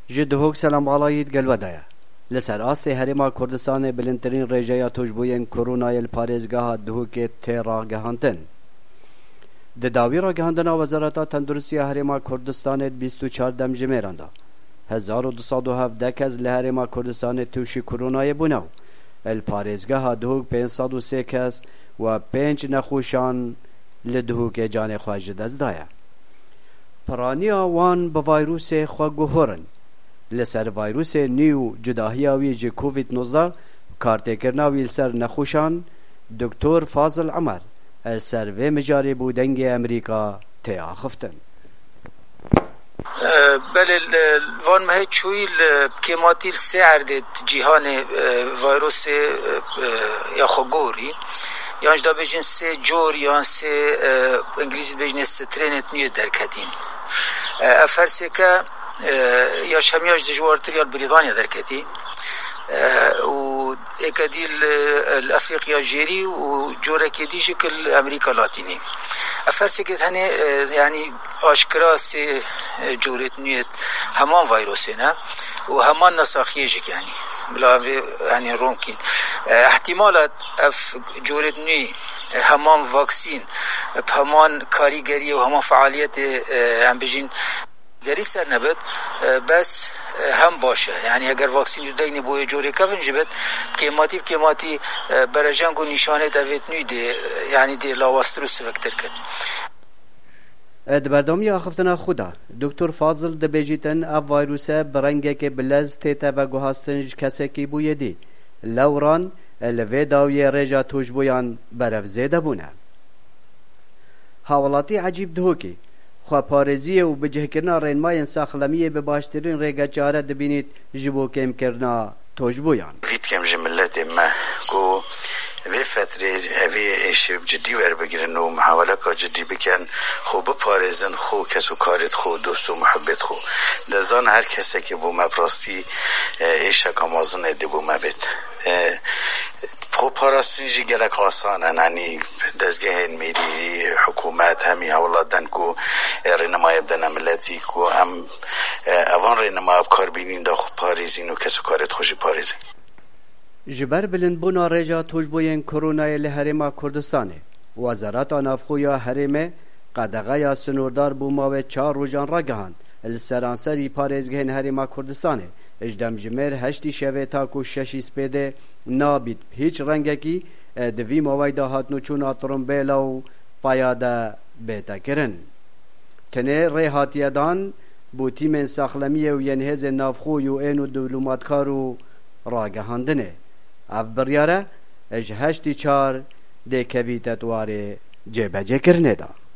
جدهوک سلام علایت گلودایا لسر آسته هرما کردستان بلندترین رژه توجبوین کرونای پارێزگاها دهوک تێڕا گەهاندن. دداوی را گەهاندنا وەزارەتا تەندروستی هەرێما کوردستانێت 24 ژمێراندا 1217 کەس لە هەرێما کوردستانێت تووشی کرونایە بوونەوە. پارێزگاها دهوک 503 کەس و 5 نەخۆشان لە دهوکێ جانێ خوا ji destdایە. پرانیا وان بە ڤایرۆسێ خوا گوهۆرن لسر ویروس نیو جداهیاوی جی کووید 19 کارتکرناوی لسر نخوشان دکتور فاضل عمر سر و مجاری بودنگ امریکا تیا خفتن. بله وان مه چویل کماتیل سعرد جهان ویروس یا خگوری یانش دا بجن سه جور یا سه انگلیسی بجن سترینت نیو درکتین افرسه که یا شمیاش دجوارتر یا بریطانیا درکتی و اکادیل الافریقیا جیری و جورکی دیجی کل امریکا لاتینی افرسی که هنه یعنی آشکرا سی جورت نیت همان ویروسه نه و همان نساخیه جک یعنی بلا یعنی رومکین احتمالات اف جورت نی همان واکسین همان کاریگری و همان فعالیت هم بجین دری سر نبود بس هم باشه یعنی اگر واکسین جدایی نبوی جوری کفن جبت کماتی برجنگ و نشانه دوید نیده یعنی دی لاواستروس وکتر کد. دبردامی آخفتنا خودا دکتر فاضل دبیجیتن اف ویروسه برنگه که بلز تیتا و گوهاستنج کسی کی بویه دی لوران لوی داوی رجا توش بویان برف زیده بونه. حوالاتی عجیب دهوکی خوا پارێزیە و بەجێهێکردنا ڕێنمایان ساخلەمیە بە باشترین ڕێگە چارە دەبینیت ji بۆ کێمکردنا تۆژبوویان. ویتکەم ji milletê me ku vê fetrê evê êşî cidî werbigrin û muhaveleka cidî bikin xwe biparêzin xwe kesûkarê xwe dost û muhibbet xwe dezan her kesekê bû me bi rastî êşeka mezinê dibû me bêt. خو پاراستنی جی گلک آسان انانی دزگهین میری حکومت همی اولادن کو رنمای بدن ملتی کو هم اوان رنمای کار بینین دا خو پاریزین و کسو کارت خوشی پاریزین. جبر بلندبونا رجا توجبوین کرونای لحرما کردستانه وزارت آنافخویا حرمه قدغه سنوردار بوماوه 4 روزان را گهاند السرانسری پارێزگهên هەرێما کوردستانê ejdemjimêr heştî şevê ta ku şeşî spêdê nabît hiç rengekî di vî mavayda hatnûçûna trombêla û paya de bêtekirin. Tenê rêhatiyedan bû tîmên saxlemiyê û yên hêzên navxwe û ên û dîplomatkar û ragihandinê. Ev biryar e ji heştî 4 dê kevî tetwarê cêbecêkirinê da.